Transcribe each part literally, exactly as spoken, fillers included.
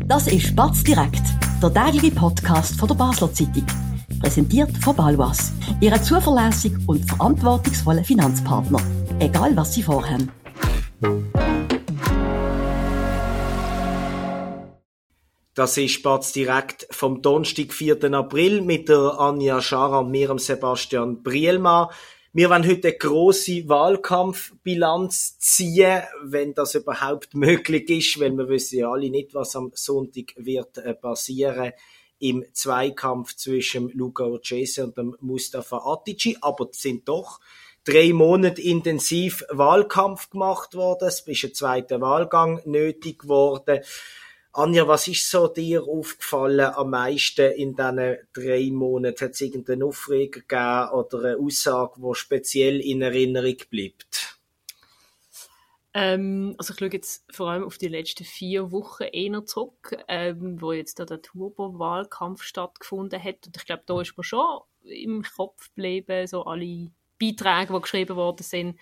Das ist Batz direkt, der tägliche Podcast von der Basler Zeitung. Präsentiert von Baloise, Ihrem zuverlässigen und verantwortungsvollen Finanzpartner. Egal, was Sie vorhaben. Das ist Batz direkt vom Donnerstag, vierten April mit der Anja Schara und mir, Sebastian Brielmann. Wir wollen heute eine grosse Wahlkampfbilanz ziehen, wenn das überhaupt möglich ist, weil wir wissen ja alle nicht, was am Sonntag wird passieren im Zweikampf zwischen Luca Urchese und dem Mustafa Atici. Aber es sind doch drei Monate intensiv Wahlkampf gemacht worden. Es ist ein zweiter Wahlgang nötig geworden. Anja, was ist so dir aufgefallen am meisten in diesen drei Monaten? Hat es irgendeinen Aufreger gegeben oder eine Aussage, die speziell in Erinnerung bleibt? Ähm, also ich schaue jetzt vor allem auf die letzten vier Wochen eher zurück, ähm, wo jetzt da der Turbo-Wahlkampf stattgefunden hat. Und ich glaube, da ist mir schon im Kopf geblieben, so alle Beiträge, die geschrieben worden sind,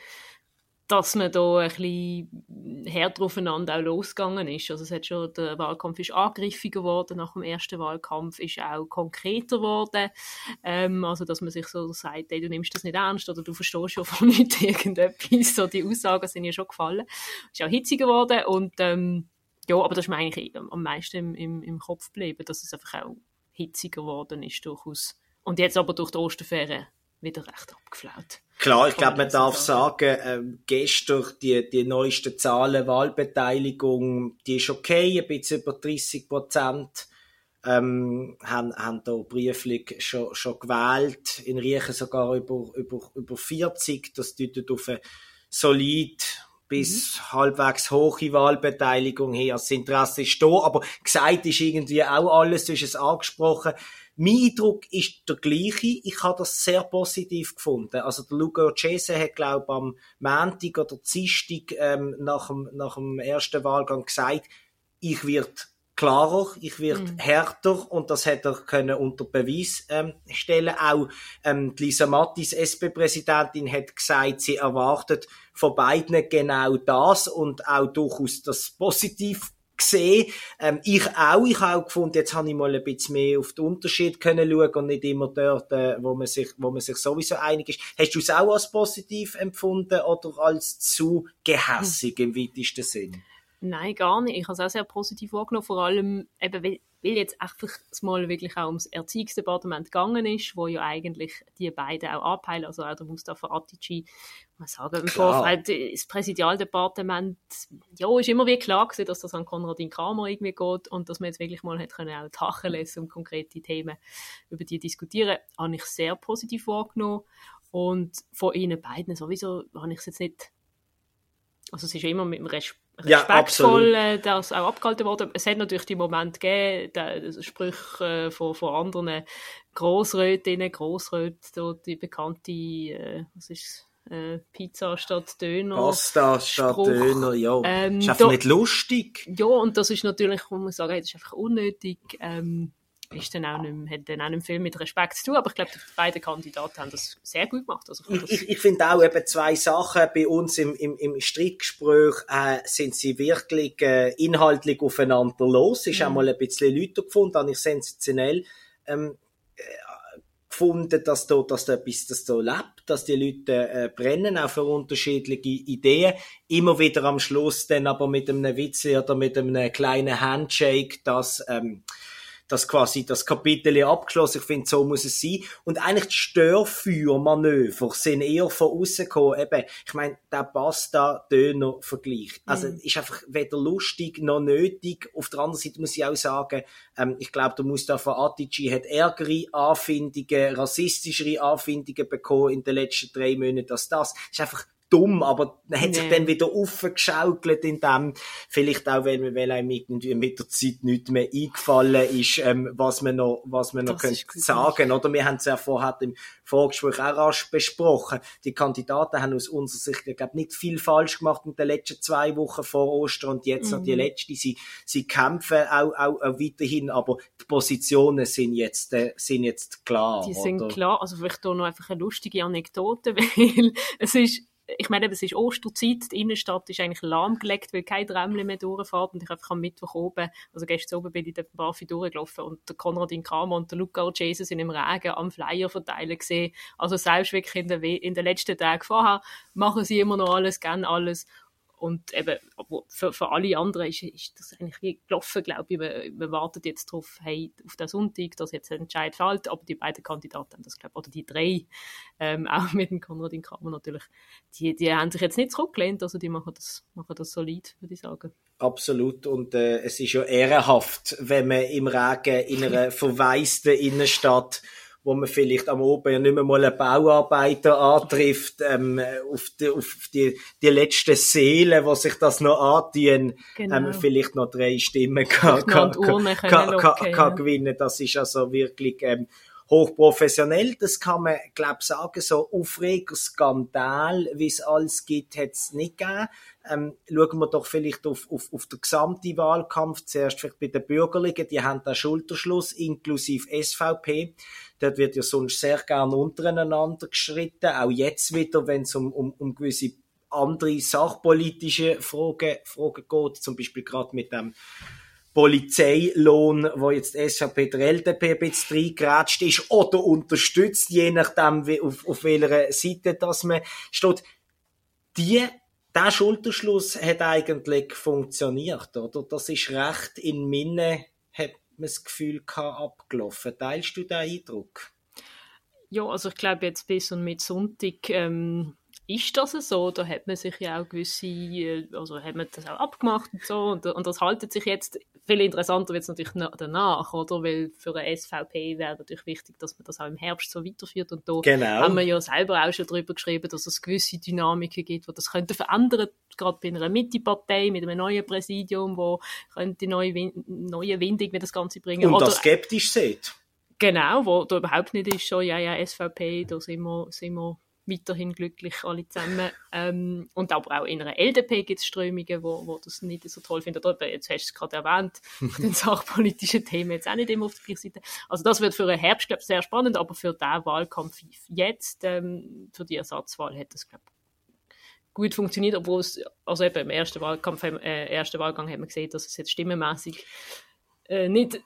dass man da ein bisschen härter aufeinander auch losgegangen ist. Also es hat schon, der Wahlkampf ist angriffiger geworden, nach dem ersten Wahlkampf ist auch konkreter geworden. Ähm, also dass man sich so sagt, hey, du nimmst das nicht ernst oder du verstehst ja von nicht irgendetwas. So die Aussagen sind ja schon gefallen. Ist auch hitziger geworden und ähm, ja, aber das ist mir eigentlich am meisten im, im, im Kopf geblieben, dass es einfach auch hitziger geworden ist durchaus. Und jetzt aber durch die Osterferien wieder recht abgeflaut. Klar, ich glaube, man darf sagen, ähm, gestern die, die neuesten Zahlen, Wahlbeteiligung, die ist okay, ein bisschen über dreissig Prozent, ähm, haben, haben da brieflich schon, schon gewählt, in Riechen sogar über, über, über vierzig, das deutet auf eine solid bis mhm. halbwegs hohe Wahlbeteiligung her. Das Interesse ist da, aber gesagt ist irgendwie auch alles, du hast es angesprochen. Mein Eindruck ist der gleiche. Ich habe das sehr positiv gefunden. Also der Luca Urchese hat, glaube ich, am Montag oder Dienstag ähm, nach, dem, nach dem ersten Wahlgang gesagt, ich werde klarer, ich werde mhm. härter und das hat er können unter Beweis ähm, stellen. Auch ähm, die Lisa Mattis, S P-Präsidentin, hat gesagt, sie erwartet von beiden genau das und auch durchaus das positiv gesehen. Ähm, ich auch. Ich habe auch gefunden, jetzt habe ich mal ein bisschen mehr auf den Unterschied können schauen und nicht immer dort, äh, wo man sich, wo man sich sowieso einig ist. Hast du es auch als positiv empfunden oder als zu gehässig im weitesten Sinn? Nein, gar nicht. Ich habe es auch sehr positiv wahrgenommen, vor allem eben, weil, weil jetzt einfach mal wirklich auch ums Erziehungsdepartement gegangen ist, wo ja eigentlich die beiden auch anpeilen, also auch der Mustafa Atici, man sagen im Vorfeld, das Präsidialdepartement, ja, ist immer wie klar gewesen, dass das an Konradin Kramer irgendwie geht und dass man jetzt wirklich mal hat können auch Tacheles und konkrete Themen über die diskutieren, habe ich sehr positiv wahrgenommen und von ihnen beiden sowieso habe ich es jetzt nicht, also es ist ja immer mit dem Respekt respektvoll, ja, das auch abgehalten worden. Es hat natürlich die Momente gegeben, die Sprüche von, von anderen Grossrätinnen, Grossräten, die bekannte, äh, was ist äh, Pizza statt Döner. Pasta statt Spruch. Döner, ja. Ähm, ist einfach da, nicht lustig. Ja, und das ist natürlich, man muss sagen, das ist einfach unnötig. Ähm, ist dann auch nicht, hat dann auch nicht viel mit Respekt zu tun, aber ich glaube, die beiden Kandidaten haben das sehr gut gemacht. Also ich ich, ich finde auch eben zwei Sachen bei uns im, im, im Streitgespräch äh, sind sie wirklich äh, inhaltlich aufeinander los. Ist mhm. auch mal ein bisschen Leute gefunden, habe ich sensationell ähm, äh, gefunden, dass da, dass da etwas, dass da lebt, dass die Leute äh, brennen, auch für unterschiedliche Ideen. Immer wieder am Schluss dann aber mit einem Witz oder mit einem kleinen Handshake, dass ähm, dass quasi das Kapitel abgeschlossen. Ich finde, so muss es sein. Und eigentlich die Störfeuermanöver sind eher von außen gekommen. Eben, ich meine, der Pasta-Döner-Vergleich. Also, mm. ist einfach weder lustig noch nötig. Auf der anderen Seite muss ich auch sagen, ähm, ich glaube, der Mustafa Atici hat ärgere Anfindungen, rassistischere Anfindungen bekommen in den letzten drei Monaten als das. Ist einfach dumm, aber er hat sich nee. dann wieder aufgeschaukelt in dem, vielleicht auch, weil, weil einem irgendwie mit der Zeit nichts mehr eingefallen ist, ähm, was man noch, was man noch könnte sagen, oder? Wir haben es ja vorher im Vorgespräch auch rasch besprochen. Die Kandidaten haben aus unserer Sicht, ich glaube, nicht viel falsch gemacht in den letzten zwei Wochen vor Ostern und jetzt mhm. noch die letzte. Sie, sie kämpfen auch, auch, auch weiterhin, aber die Positionen sind jetzt, äh, sind jetzt klar, Die oder? sind klar. Also vielleicht auch noch einfach eine lustige Anekdote, weil es ist ich meine, es ist Osterzeit, die Innenstadt ist eigentlich lahmgelegt, weil kein Tramli mehr durchfährt und ich einfach am Mittwoch oben, also gestern oben bin ich in der Barfi durchgelaufen und der Konradin Kramer und der Luca Urchese sind im Regen am Flyer verteilen gesehen. Also selbst wirklich in, der, in den letzten Tagen vorher machen sie immer noch alles, gerne alles. Und eben, für, für alle anderen ist, ist das eigentlich wie gelaufen, glaube ich. Wir, wir warten jetzt darauf, hey, auf den Sonntag, dass jetzt ein Entscheid fällt. Aber die beiden Kandidaten haben das, glaube ich, oder die drei, ähm, auch mit dem Konradin Kramer natürlich, die, die haben sich jetzt nicht zurückgelehnt. Also die machen das, machen das solid, würde ich sagen. Absolut. Und äh, es ist ja ehrenhaft, wenn man im Regen in einer verwaisten Innenstadt, wo man vielleicht am Oben ja nicht mehr mal einen Bauarbeiter antrifft, ähm, auf die, auf die, die letzten Seelen, die sich das noch antun, genau. ähm, vielleicht noch drei Stimmen kann, kann, kann, kann, kann, kann gewinnen. Das ist also wirklich ähm, hochprofessionell. Das kann man, glaube ich, sagen. So Aufreger, Skandal, wie es alles gibt, hat es nicht gegeben. Ähm, schauen wir doch vielleicht auf, auf, auf den gesamten Wahlkampf. Zuerst vielleicht bei den Bürgerlichen. Die haben den Schulterschluss, inklusive S V P. Dort wird ja sonst sehr gerne untereinander gestritten. Auch jetzt wieder, wenn es um, um, um gewisse andere sachpolitische Fragen, Fragen geht. Zum Beispiel gerade mit dem Polizeilohn, wo jetzt die S V P der L D P ein bisschen reingeratscht ist oder unterstützt, je nachdem, wie, auf, auf welcher Seite das man steht. Die, der Schulterschluss hat eigentlich funktioniert, oder? Das ist recht in Minne, hat man das Gefühl gehabt, abgelaufen. Teilst du den Eindruck? Ja, also ich glaube jetzt bis und mit Sonntag ähm, ist das so. Da hat man sich ja auch gewisse, also hat man das auch abgemacht und so. Und, und das haltet sich jetzt. Viel interessanter wird es natürlich danach, oder? Weil für eine S V P wäre natürlich wichtig, dass man das auch im Herbst so weiterführt. Und da genau. haben wir ja selber auch schon darüber geschrieben, dass es gewisse Dynamiken gibt, die das könnte verändern, gerade bei einer Mitte-Partei mit einem neuen Präsidium, wo könnte neue, Wind, neue Windung wie das Ganze bringen. Und oder, das skeptisch sieht. Genau, wo da überhaupt nicht ist, schon, ja, ja, S V P, da sind wir, sind wir weiterhin glücklich alle zusammen. Ähm, und aber auch in einer L D P gibt es Strömungen, wo, wo das nicht so toll finden. Oder jetzt hast du es gerade erwähnt, den sachpolitischen Themen jetzt auch nicht immer auf der gleichen Seite. Also das wird für einen Herbst, glaube ich, sehr spannend, aber für den Wahlkampf jetzt, ähm, für die Ersatzwahl, hat das, glaube ich, gut funktioniert, obwohl es, also eben im ersten Wahlkampf, äh, ersten Wahlgang haben wir gesehen, dass es jetzt stimmenmässig äh, nicht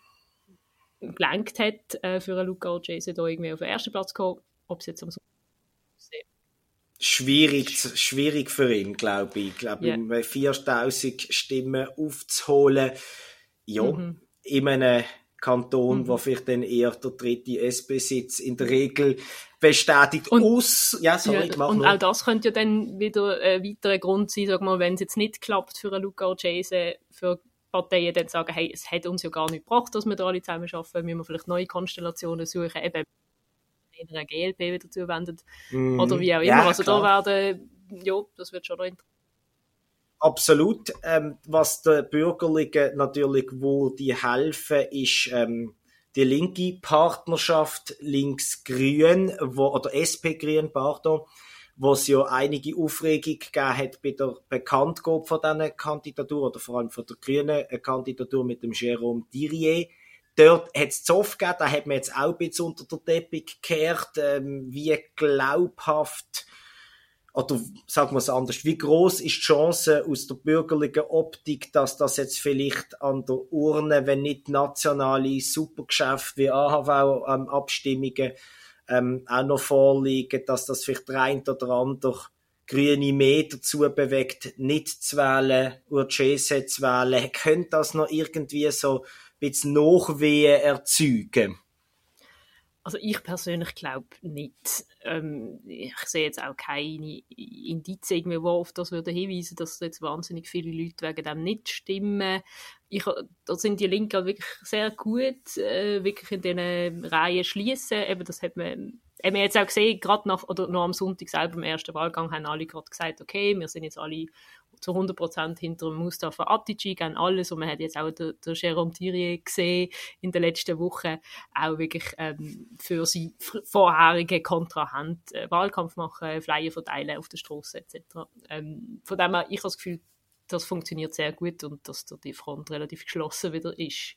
gelenkt hat, äh, für einen Luca Urchese da irgendwie auf den ersten Platz zu kommen. Ob es jetzt am Schwierig, schwierig für ihn, glaube ich. Ich glaube, yeah. viertausend Stimmen aufzuholen, ja, mhm. in einem Kanton, mhm. wo vielleicht dann eher der dritte S P-Sitz in der Regel bestätigt. Und, aus, ja, sorry, ja, und auch das könnte ja dann wieder ein weiterer Grund sein, sag mal, wenn es jetzt nicht klappt für einen Luca Urchese, für Parteien dann sagen, hey, es hat uns ja gar nicht gebracht, dass wir da alle zusammen arbeiten, müssen wir vielleicht neue Konstellationen suchen, eben in einer G L P wieder zuwendet, mm, oder wie auch immer. Ja, also klar. Da werden, ja, das wird schon noch interessant. Absolut. Ähm, was der Bürgerlichen natürlich wo die helfen, ist ähm, die linke Partnerschaft links-grün, wo, oder S P-grün, pardon, wo es ja einige Aufregung gegeben hat bei der Bekanntgabe von dieser Kandidatur, oder vor allem von der grünen Kandidatur mit dem Jérôme Dirier. Dort hat es Zoff gegeben, da hat man jetzt auch ein bisschen unter den Teppich gekehrt, ähm, wie glaubhaft, oder sagen wir es anders, wie gross ist die Chance aus der bürgerlichen Optik, dass das jetzt vielleicht an der Urne, wenn nicht nationale Supergeschäfte wie A H V-Abstimmungen ähm, auch noch vorliegen, dass das vielleicht der ein oder andere Grüne mehr dazu bewegt, nicht zu wählen, Urchese zu wählen. Könnte das noch irgendwie so ein bisschen Nachwehen erzeugen? Also ich persönlich glaube nicht. Ähm, ich sehe jetzt auch keine Indizien, die auf das würden hinweisen, dass jetzt wahnsinnig viele Leute wegen dem nicht stimmen. Ich, da sind die Linken wirklich sehr gut, äh, wirklich in diesen Reihen schließen. Eben, das hat man, haben wir jetzt auch gesehen, gerade nach, oder noch am Sonntag selber im ersten Wahlgang haben alle gerade gesagt, okay, wir sind jetzt alle zu hundert Prozent hinter Mustafa Atici, gehen alles. Und man hat jetzt auch den, den Jérôme Dirier gesehen in den letzten Wochen, auch wirklich ähm, für seine vorherige Kontrahent äh, Wahlkampf machen, Flyer verteilen auf der Straße et cetera. Ähm, von dem her, ich habe das Gefühl, das funktioniert sehr gut und dass da die Front relativ geschlossen wieder ist.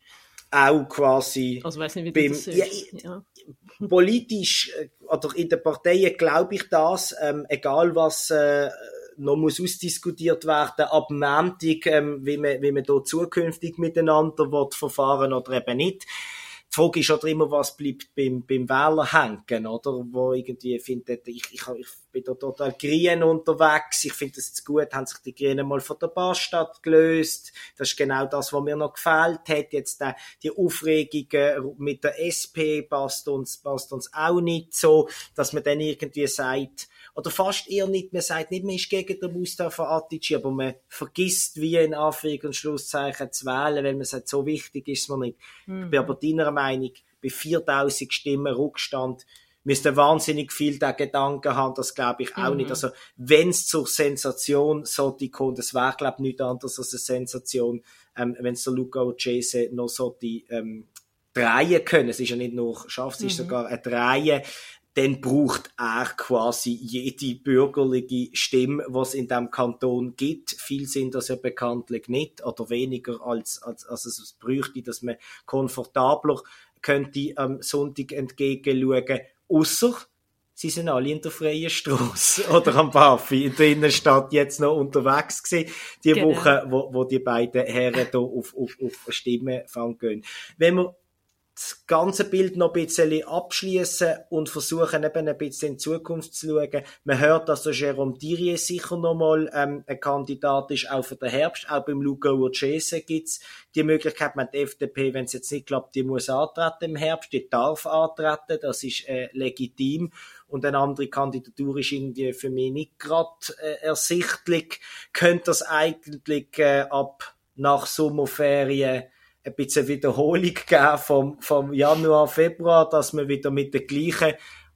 auch quasi also weiss nicht, wie beim, das ist. Ja, ja. Politisch oder in den Parteien glaube ich das, ähm, egal was äh, noch muss ausdiskutiert werden ab dem Montag, ähm, wie man wie man da zukünftig miteinander wird verfahren oder eben nicht. Die Frage ist auch immer, was bleibt beim, beim Wähler hängen, oder? Wo irgendwie findet, ich, ich, ich bin da total grün unterwegs. Ich finde es gut, haben sich die Grünen mal von der Basstadt gelöst. Das ist genau das, was mir noch gefehlt hat. Jetzt äh, die Aufregungen mit der S P passt uns, passt uns auch nicht so, dass man dann irgendwie sagt, oder fast eher nicht, man sagt nicht, man ist gegen den Mustafa Atici, aber man vergisst, wie in Anführungs- und Schlusszeichen zu wählen, weil man sagt, so wichtig ist es mir nicht. Mhm. Ich bin aber deiner Meinung, bei viertausend Stimmen Rückstand müsste wahnsinnig viel der Gedanken haben, das glaube ich auch mhm. nicht. Also, wenn es zur Sensation sollte kommen, das wäre, glaube ich, nichts anderes als eine Sensation, ähm, wenn es der Luca Uccese noch sollte, ähm, drehen können. Es ist ja nicht nur schafft, es ist mhm. sogar ein Drehen. Dann braucht er quasi jede bürgerliche Stimme, was es in diesem Kanton gibt. Viel sind das ja bekanntlich nicht oder weniger als, als, als es bräuchte, dass man komfortabler könnte am Sonntag entgegenschauen. Ausser, sie sind alle in der freien Strasse oder am Bafi in der Innenstadt jetzt noch unterwegs gewesen, die genau. Woche, wo, wo die beiden Herren hier auf, auf, auf Stimmenfang gehen. Wenn wir das ganze Bild noch ein bisschen abschließen und versuchen eben ein bisschen in die Zukunft zu schauen. Man hört, dass der Jérôme Thiriet sicher nochmal ähm, ein Kandidat ist, auch für den Herbst. Auch beim Luca Uccese gibt's die Möglichkeit, man die F D P, wenn es jetzt nicht klappt, die muss antreten im Herbst, die darf antreten, das ist äh, legitim. Und eine andere Kandidatur ist irgendwie für mich nicht gerade äh, ersichtlich. Könnte das eigentlich äh, ab nach Sommerferien ein bisschen Wiederholung geben vom, vom Januar, Februar, dass man wieder mit den gleichen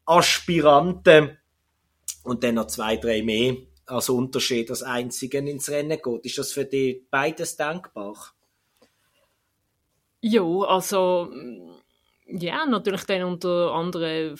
Aspiranten und dann noch zwei, drei mehr als Unterschied als einzigen ins Rennen geht. Ist das für dich beides denkbar? Ja, also ja, natürlich dann unter anderen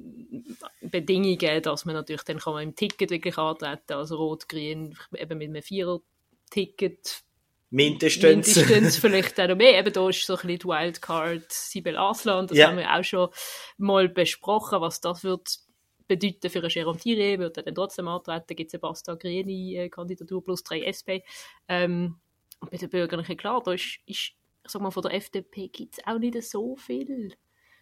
Bedingungen, dass man natürlich dann kann man im Ticket wirklich antreten, also Rot-Grün, eben mit einem Vierer-Ticket Mindestens. Mindestens vielleicht auch noch mehr. Eben da ist so ein bisschen die Wildcard Sibel Aslan. Das ja. haben wir auch schon mal besprochen, was das wird bedeuten für einen Jérôme Thiriet. Wird er dann trotzdem antreten? Gibt es eine Basta-Grini-Kandidatur plus drei S P. Ähm, und bei den Bürgerlichen, klar, da ist, ist, ich sag mal, von der F D P gibt es auch nicht so viel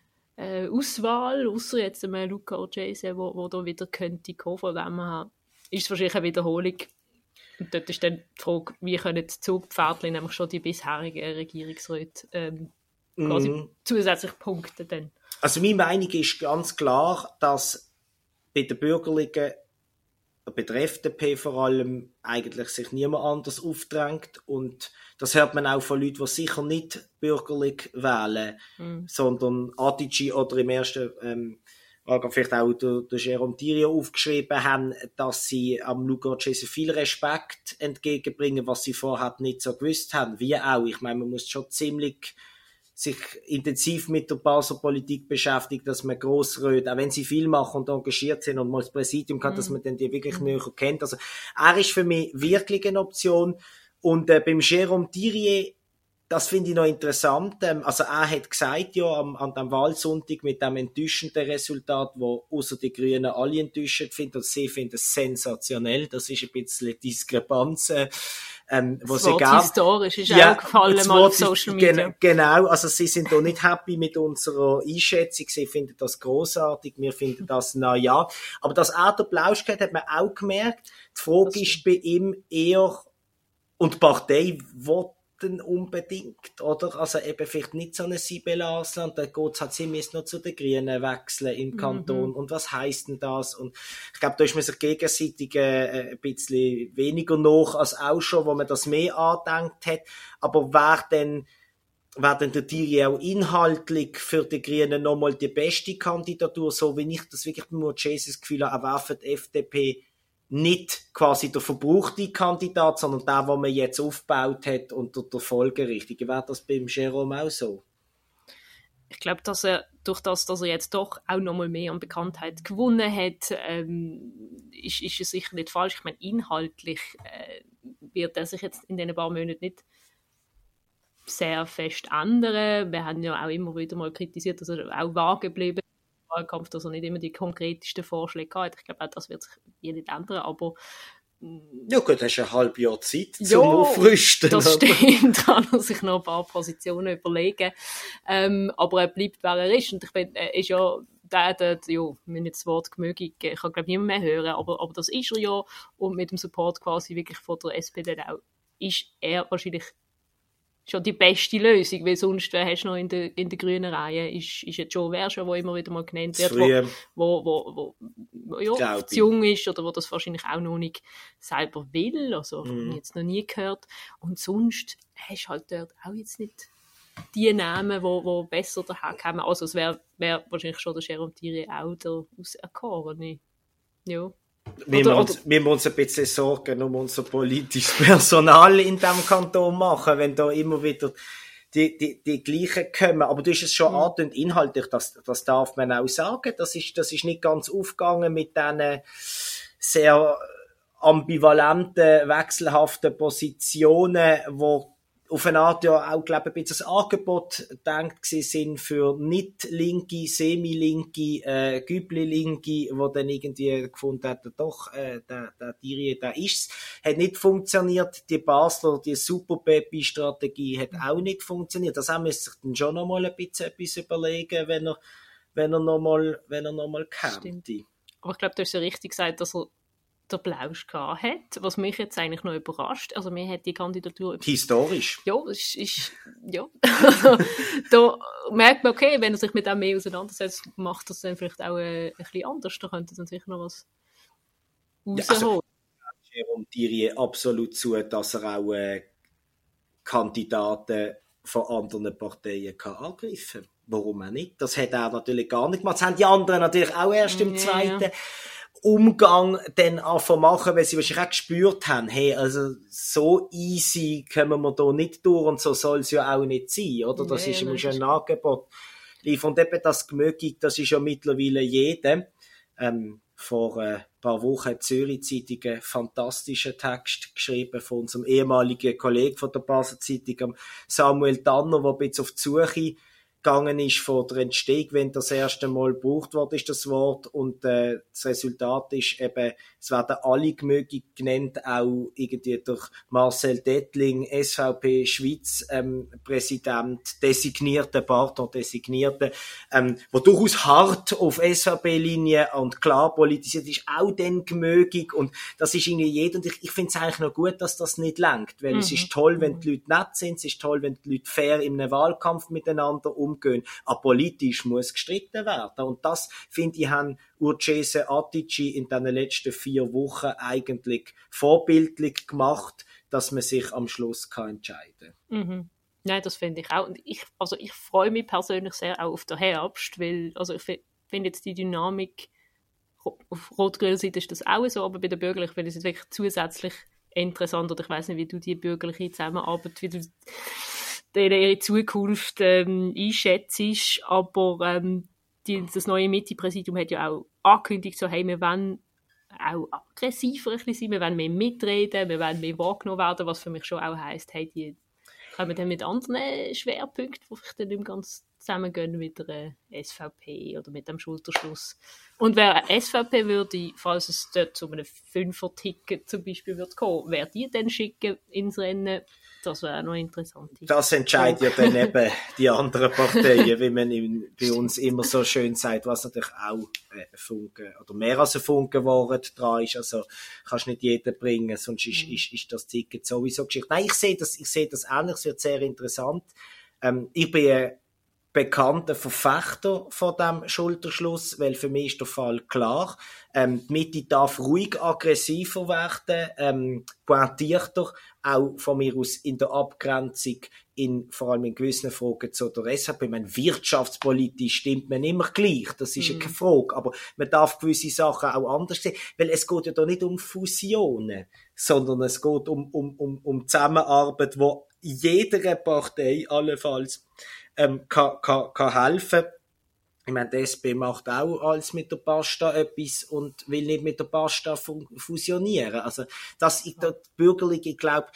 äh, Auswahl, außer jetzt einmal Luca Uccese, wo, wo da wieder könnte kommen. Von dem her ist es wahrscheinlich eine Wiederholung. Und dort ist dann die Frage, wie können die Zugpferdchen nämlich schon die bisherigen Regierungsräte ähm, quasi mm. zusätzlich punkten dann? Also meine Meinung ist ganz klar, dass bei den Bürgerlichen, bei der F D P vor allem, eigentlich sich niemand anders aufdrängt. Und das hört man auch von Leuten, die sicher nicht bürgerlich wählen, mm. sondern Atici oder im ersten ähm, vielleicht auch der, der Jérôme Thiriet aufgeschrieben haben, dass sie am Luca Uccese viel Respekt entgegenbringen, was sie vorher nicht so gewusst haben. Wie auch. Ich meine, man muss schon ziemlich sich intensiv mit der Basler Politik beschäftigen, dass man Grossräte, auch wenn sie viel machen und engagiert sind und mal das Präsidium kann, mm. dass man dann die wirklich mm. näher kennt. Also, er ist für mich wirklich eine Option. Und äh, beim Jérôme Thiriet, das finde ich noch interessant. Also er hat gesagt, ja, am, an dem Wahlsonntag mit dem enttäuschenden Resultat, wo außer die Grünen alle enttäuscht finden, und sie finden es sensationell. Das ist ein bisschen Diskrepanz. Ähm, wo das sie Wort gab. historisch ist ja, auch gefallen mal auf Social Media. Gen- genau, also sie sind da nicht happy mit unserer Einschätzung. Sie finden das grossartig, wir finden das, na ja. Aber dass er den Plausch hat, hat man auch gemerkt. Die Frage das ist bei ihm eher, und die Partei will unbedingt, oder? Also eben vielleicht nicht so eine Sibel Aslan, da geht's halt, sie müssen noch zu den Grünen wechseln im Kanton. Mhm. Und was heisst denn das? Und ich glaube, da ist man sich gegenseitig äh, ein bisschen weniger nach als auch schon, wo man das mehr angedenkt hat. Aber wer denn, wer denn der Thiriet auch inhaltlich für die Grünen nochmal die beste Kandidatur, so wie ich das wirklich mit Uccese das Gefühl habe, auch für die F D P nicht quasi der verbrauchte Kandidat, sondern der, den man jetzt aufgebaut hat unter der Folgerichtung. Wäre das beim Jérôme auch so? Ich glaube, dass er durch das, dass er jetzt doch auch noch mal mehr an Bekanntheit gewonnen hat, ähm, ist, ist es sicher nicht falsch. Ich meine, inhaltlich äh, wird er sich jetzt in diesen paar Monaten nicht sehr fest ändern. Wir haben ja auch immer wieder mal kritisiert, dass er auch vage geblieben ist im Wahlkampf, dass er nicht immer die konkretesten Vorschläge hat. Ich glaube auch, das wird sich hier nicht ändern, aber ja gut, hast ein halbes Jahr Zeit zum ja, Aufrüsten. Das stimmt, kann er sich noch ein paar Positionen überlegen. Ähm, aber er bleibt, wer er ist. Und ich bin, er ist ja der, der, ja, wenn jetzt das Wort gemögig, ich kann glaube niemand mehr hören, aber, aber das ist er ja. Und mit dem Support quasi wirklich von der S P D auch, ist er wahrscheinlich schon die beste Lösung, weil sonst, wer hast du noch in der, in der grünen Reihe, ist, ist jetzt Joe Verscho, der immer wieder mal genannt wird, wo, wo, wo, wo ja, zu jung ist oder wo das wahrscheinlich auch noch nicht selber will, also mm. habe ich jetzt noch nie gehört. Und sonst hast du halt dort auch jetzt nicht die Namen, die, die besser daherkommen. Also es wäre wär wahrscheinlich schon der Jérôme Thierry auch der Auserkorene. Ja. Wir müssen uns, wir müssen uns ein bisschen Sorgen um unser politisches Personal in diesem Kanton machen, wenn da immer wieder die, die, die gleichen kommen. Aber du hast es schon mhm. angetönt, inhaltlich, das, das darf man auch sagen. Das ist, das ist nicht ganz aufgegangen mit diesen sehr ambivalenten, wechselhaften Positionen, wo auf eine Art ja auch, glaube ich, ein bisschen ein Angebot gedacht sind für nicht linke, semi-linke, äh, Gübli-linke, wo dann irgendwie gefunden hat, doch, äh, der, der Thierry, der ist's. Hat nicht funktioniert. Die Basler, die Super-Baby-Strategie hat auch nicht funktioniert. Das haben wir sich dann schon noch mal ein bisschen etwas überlegen, wenn er, wenn er noch mal, wenn er noch mal käme. Aber ich glaube, du hast ja richtig gesagt, dass er der Plausch gehabt hat, was mich jetzt eigentlich noch überrascht. Also mir hat die Kandidatur... Historisch. Ja, ist, ist ja. Da merkt man, okay, wenn er sich mit dem mehr auseinandersetzt, macht das dann vielleicht auch äh, ein bisschen anders. Da könnte dann sicher noch was rausholen. Ja, also, Jérôme Thierry absolut zu, dass er auch äh, Kandidaten von anderen Parteien kann angreifen kann. Warum auch nicht? Das hat er natürlich gar nicht gemacht. Das haben die anderen natürlich auch erst im ja, zweiten... Ja. Umgang dann anfangen machen, weil sie wahrscheinlich auch gespürt haben, hey, also so easy kommen wir da nicht durch und so soll es ja auch nicht sein, oder? Das ja, ist, muss ja ein Angebot liefern. Und eben das Gemögig, das ist ja mittlerweile jedem. Ähm, vor ein äh, paar Wochen hat die Zürich-Zeitung einen fantastischen Text geschrieben von unserem ehemaligen Kollegen von der Basler Zeitung, Samuel Tanner, der ein bisschen auf die Suche gegangen ist von der Entstehung, wenn das erste Mal gebraucht worden ist, das Wort, und äh, das Resultat ist eben, es werden alle Gemöge genannt, auch irgendwie durch Marcel Dettling, S V P Schweiz ähm, Präsident, designierter Partner, designierter, ähm, wo durchaus hart auf S V P-Linie und klar politisiert ist, auch dann gemögig, und das ist irgendwie jeder, und ich, ich finde es eigentlich noch gut, dass das nicht lenkt, weil mhm. es ist toll, wenn die Leute nett sind, es ist toll, wenn die Leute fair in einem Wahlkampf miteinander umgehen, aber politisch muss gestritten werden. Und das, finde ich, haben Urcese Atici in den letzten vier Wochen eigentlich vorbildlich gemacht, dass man sich am Schluss kann entscheiden kann. Mhm. Nein, das finde ich auch. Und ich, also ich freue mich persönlich sehr auch auf den Herbst, weil also ich finde jetzt die Dynamik, auf rot-grüner Seite ist das auch so, aber bei der bürgerlichen finde ich es wirklich zusätzlich interessant, oder ich weiss nicht, wie du die bürgerliche Zusammenarbeit, wie du ihre Zukunft ähm, einschätzt, aber ähm, die, das neue Mitte-Präsidium hat ja auch angekündigt, so, hey, wir wollen auch aggressiver ein bisschen sein, wir wollen mehr mitreden, wir wollen mehr wahrgenommen werden, was für mich schon auch heisst, hey, die kommen dann mit anderen Schwerpunkten, die vielleicht dann nicht mehr ganz zusammengehen mit der S V P oder mit dem Schulterschluss. Und wer S V P würde, falls es dort zu einem Fünfer-Ticket zum Beispiel wird kommen, wer die dann schicken ins Rennen, das wäre noch interessant. Das entscheidet ja dann eben die anderen Parteien, wie man in, bei uns immer so schön sagt, was natürlich auch ein Funken, oder mehr als ein Funkenwort dran ist. Also kannst nicht jeden bringen, sonst ist, mhm. ist, ist das Ticket sowieso Geschichte. Nein, ich sehe das, ich sehe das ähnlich, es wird sehr interessant. Ähm, ich bin ein bekannter Verfechter von diesem Schulterschluss, weil für mich ist der Fall klar. Ähm, die Mitte darf ruhig aggressiver werden, ähm, pointierter, auch von mir aus in der Abgrenzung, in, vor allem in gewissen Fragen zu der S V P. Ich meine, wirtschaftspolitisch stimmt man immer gleich, das ist mm. ja keine Frage, aber man darf gewisse Sachen auch anders sehen, weil es geht ja da nicht um Fusionen, sondern es geht um, um, um, um Zusammenarbeit, wo jeder Partei allenfalls ähm, kann, kann, kann helfen. Ich meine, die S P macht auch alles mit der Pasta etwas und will nicht mit der Pasta fusionieren. Also, das, ich, die Bürgerliche, ich glaube,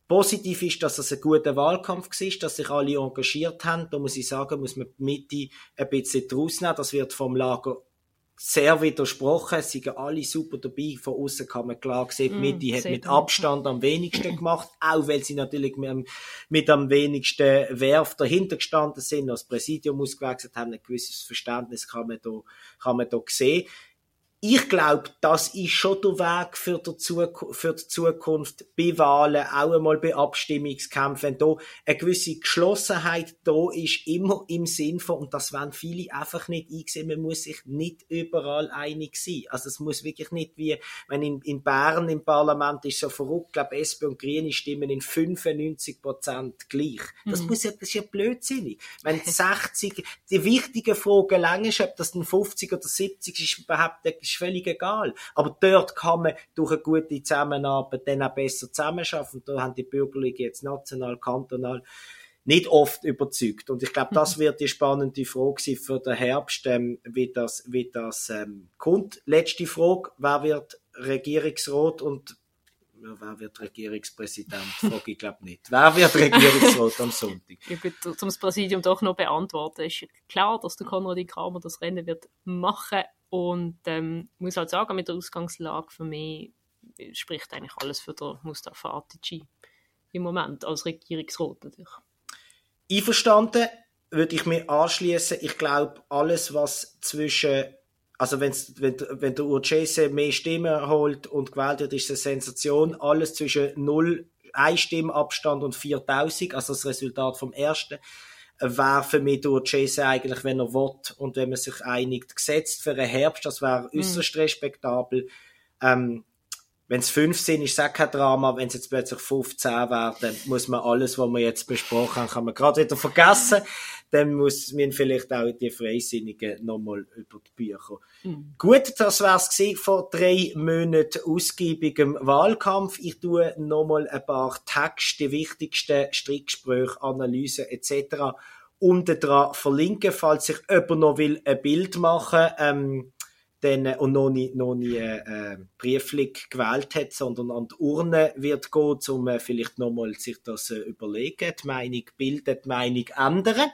Positiv ist, dass es ein guter Wahlkampf war, dass sich alle engagiert haben. Da muss ich sagen, muss man die Mitte ein bisschen draus nehmen. Das wird vom Lager sehr widersprochen. Es sind alle super dabei. Von außen kann man klar sehen, die Mitte mm, hat mit Abstand am wenigsten gemacht. Auch weil sie natürlich mit, mit am wenigsten Werf dahinter gestanden sind. Das Präsidium ausgewechselt haben. Ein gewisses Verständnis kann man da, kann man da sehen. Ich glaube, das ist schon der Weg für die, Zukunft, für die Zukunft, bei Wahlen, auch einmal bei Abstimmungskämpfen. Wenn da eine gewisse Geschlossenheit da ist, immer im Sinn von, und das wollen viele einfach nicht einsehen, man muss sich nicht überall einig sein. Also es muss wirklich nicht wie, wenn in, in Bern im Parlament ist so verrückt, ich glaube, S P und Grüne stimmen in fünfundneunzig Prozent gleich. Das mhm. muss ja, das ist ja blödsinnig. Wenn sechzig, die wichtigen Fragen länger ist, ob das dann fünfzig oder siebzig ist, überhaupt ist völlig egal. Aber dort kann man durch eine gute Zusammenarbeit dann auch besser zusammenarbeiten. Da haben die Bürgerlichen jetzt national, kantonal nicht oft überzeugt. Und ich glaube, das wird die spannende Frage sein für den Herbst, ähm, wie das, wie das ähm, kommt. Letzte Frage, wer wird Regierungsrat und ja, wer wird Regierungspräsident? Frage ich glaube nicht. Wer wird Regierungsrat am Sonntag? Ja gut, um das Präsidium doch noch beantworten, ist klar, dass der Konrad Kramer das Rennen wird machen. Und ähm, ich muss halt sagen, mit der Ausgangslage für mich spricht eigentlich alles für den Mustafa Atici im Moment als Regierungsrat natürlich. Einverstanden, würde ich mir anschließen. Ich glaube, alles, was zwischen, also wenn's, wenn, wenn der Urchese mehr Stimmen holt und gewählt wird, ist es eine Sensation. Alles zwischen null, ein Stimmabstand und viertausend, also das Resultat vom ersten, wäre für mich der Urchese eigentlich, wenn er will und wenn man sich einigt, gesetzt für einen Herbst. Das wäre mm. äußerst respektabel. Ähm, wenn es fünf sind, ist es auch kein Drama. Wenn es jetzt plötzlich fünfzehn werden, muss man alles, was wir jetzt besprochen haben, kann man gerade wieder vergessen. Dann muss man vielleicht auch die Freisinnigen nochmal über die Bücher. Mhm. Gut, das wär's gewesen vor drei Monaten ausgiebigem Wahlkampf. Ich tue nochmal ein paar Texte, die wichtigsten Streitgespräche, Analysen et cetera unten dran verlinken, falls sich jemand noch will ein Bild machen ähm, Dann, und noch nicht, noch nicht äh, brieflich gewählt hat, sondern an die Urne wird gehen, um äh, vielleicht nochmal sich das äh, überlegen, die Meinung bilden, die Meinung ändern.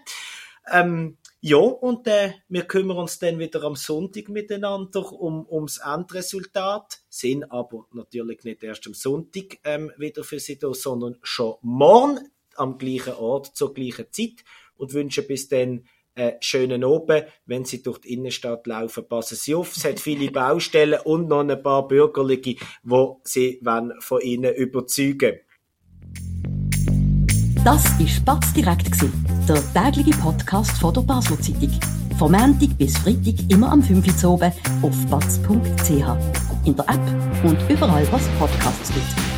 Ähm, ja, und äh, wir kümmern uns dann wieder am Sonntag miteinander um ums Endresultat, sind aber natürlich nicht erst am Sonntag ähm, wieder für Sie da, sondern schon morgen am gleichen Ort, zur gleichen Zeit und wünschen bis dann Äh, schönen Abend. Wenn Sie durch die Innenstadt laufen, passen Sie auf. Es hat viele Baustellen und noch ein paar Bürgerliche, die Sie wollen, von Ihnen überzeugen. Das war Batz direkt, der tägliche Podcast von der Basler Zeitung. Von Montag bis Freitag immer am fünf Uhr oben auf batz punkt c h. In der App und überall, was Podcasts gibt.